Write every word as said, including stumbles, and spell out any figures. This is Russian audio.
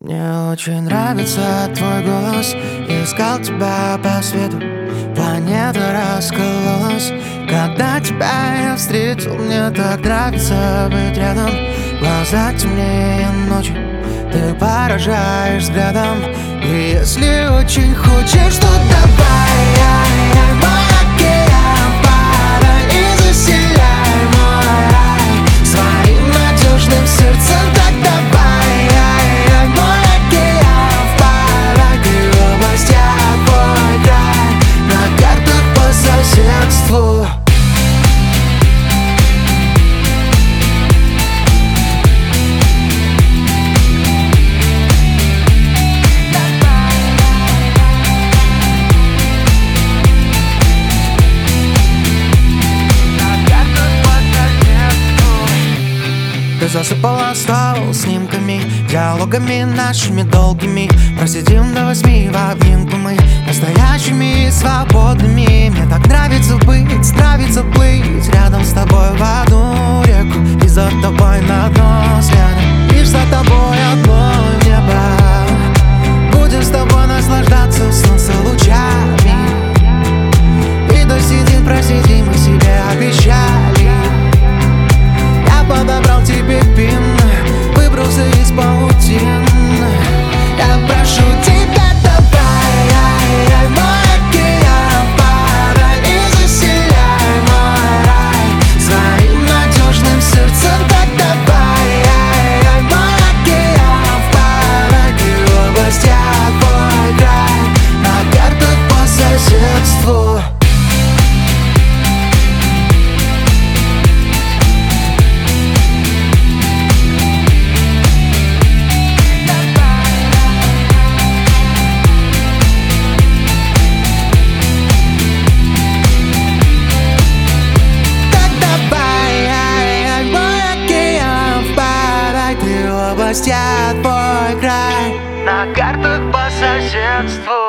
Мне очень нравится твой голос. Я искал тебя по свету, планета раскололась. Когда тебя я встретил, мне так нравится быть рядом. Глаза темнее ночи, ты поражаешь взглядом. И если очень хочешь, то давай, я мой океан, падай и заселяй мой рай своим надежным сердцем. Так давай, я мой океан, падай, ты область, я твой край, на картах по соседству. Ты засыпала стол снимками, диалогами нашими долгими. Просидим до восьми в обнимку мы, настоящими и свободными. Мне так нравится быть, нравится плыть рядом с тобой в одну реку. И за тобой на дно взглянем, лишь за тобой одно небо. Будем с тобой наслаждаться солнце лучами. И до седин просидим, мы себе обещали. Я подобрал тебе пин, выбрался из паутин. Я прошу тебя, давай, я мой океан, падай и заселяй мой рай своим надежным сердцем. Так давай, я мой океан, падай, ты область, я твой край, на картах по соседству. Я твой край, на картах по соседству.